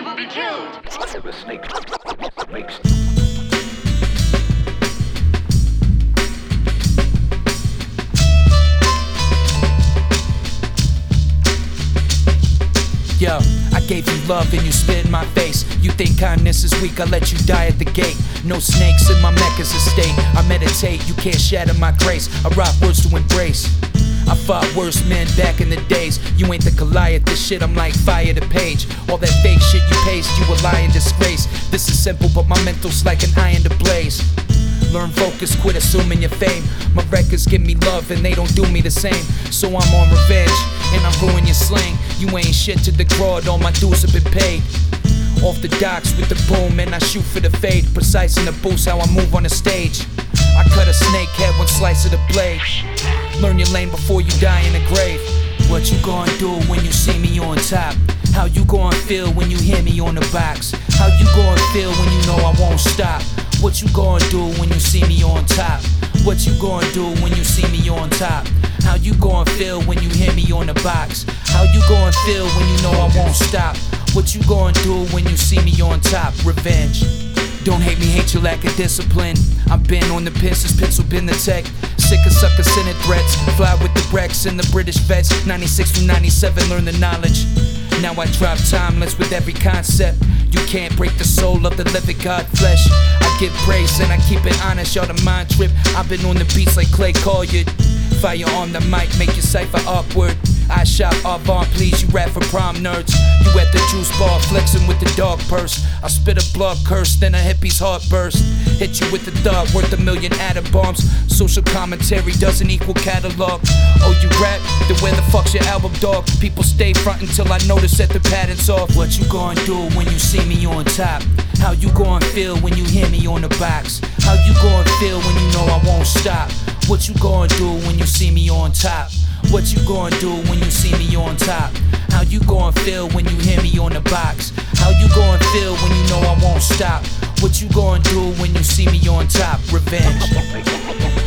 You will be killed. The snake makes. Yo, I gave you love and you spit in my face. You think kindness is weak, I let you die at the gate. No snakes in my Mecca's estate. I meditate, you can't shatter my grace. I rock words to embrace. I fought worse men back in the days. You ain't the Goliath, this shit I'm like fire to page. All that fake shit you paste, you a lying disgrace. This is simple but my mental's like an iron to blaze. Learn focus, quit assuming your fame. My records give me love and they don't do me the same. So I'm on revenge and I ruin your slang. You ain't shit to the crowd, all my dues have been paid. Off the docks with the boom and I shoot for the fade. Precise in the boost, how I move on the stage. I cut a snake head, one slice of the blade. Learn your lane before you die in the grave. What you gonna do when you see me on top? How you gonna feel when you hear me on the box? How you gonna feel when you know I won't stop? What you gonna do when you see me on top? What you gonna do when you see me on top? How you gonna feel when you hear me on the box? How you gonna feel when you know I won't stop? What you gonna do when you see me on top? Revenge. Don't hate me, hate your lack of discipline. I've been on the pin since pencil been the tech. Sick of suckers sending threats. Fly with the Brex and the British vets. 96 through 97, learn the knowledge. Now I drop timeless with every concept. You can't break the soul of the living God flesh. I give praise and I keep it honest, y'all the mind trip. I've been on the beats like Clay Colliard. Fire on the mic, make your cipher awkward. I shop avant, please, you rap for prom nerds. You at the juice bar, flexing with the dog purse. I spit a blood curse, then a hippie's heart burst. Hit you with the thug, worth a million atom bombs. Social commentary doesn't equal catalog. Oh, you rap? Then where the fuck's your album, dog? People stay front until I notice that the pattern's off. What you gonna do when you see me on top? How you gonna feel when you hear me on the box? How you gonna feel when you know I won't stop? What you gonna do when you see me on top? What you gonna do when you see me on top? How you gonna feel when you hear me on the box? How you gonna feel when you know I won't stop? What you gonna do when you see me on top? Revenge.